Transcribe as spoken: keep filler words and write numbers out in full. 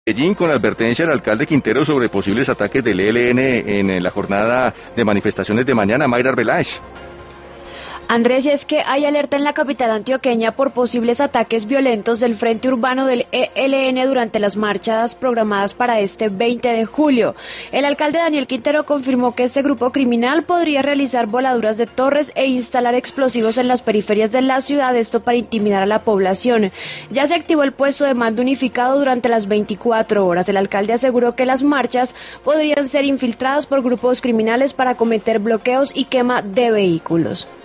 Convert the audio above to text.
Medellín, con la advertencia del alcalde Quintero sobre posibles ataques del E L N en la jornada de manifestaciones de mañana. Mayra Arbeláez. Andrés, y es que hay alerta en la capital antioqueña por posibles ataques violentos del Frente Urbano del E L N durante las marchas programadas para este veinte de julio. El alcalde Daniel Quintero confirmó que este grupo criminal podría realizar voladuras de torres e instalar explosivos en las periferias de la ciudad, esto para intimidar a la población. Ya se activó el puesto de mando unificado durante las veinticuatro horas. El alcalde aseguró que las marchas podrían ser infiltradas por grupos criminales para cometer bloqueos y quema de vehículos.